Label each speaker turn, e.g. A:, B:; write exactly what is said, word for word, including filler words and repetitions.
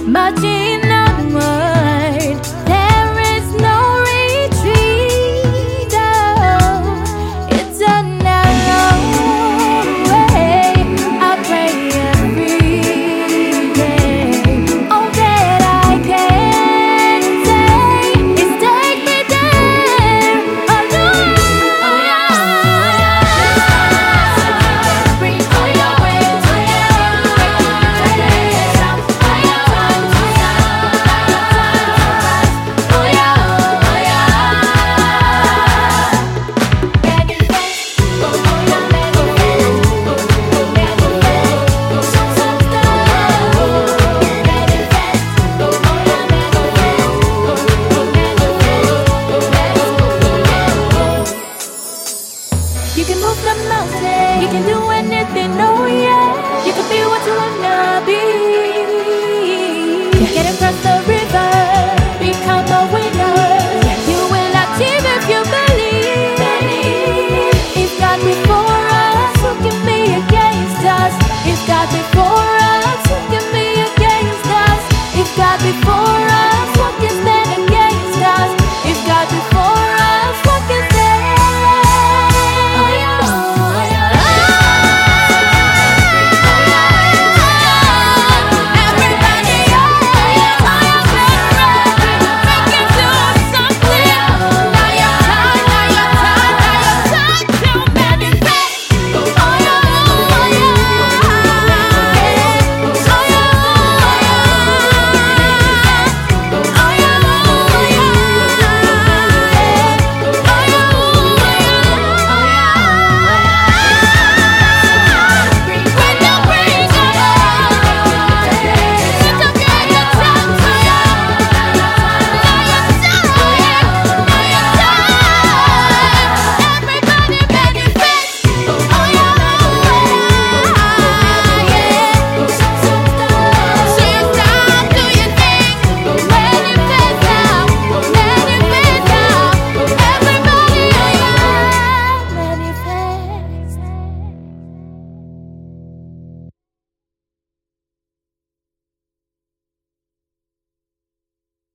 A: marching onward. There is no retreat. Oh, it's a narrow way. I pray every day. All that I can say is take me there alone. Oh yeah, bring all your ways. Oh you can move the mountain, you can do anything, oh yeah. You can be what you wanna be. Get across the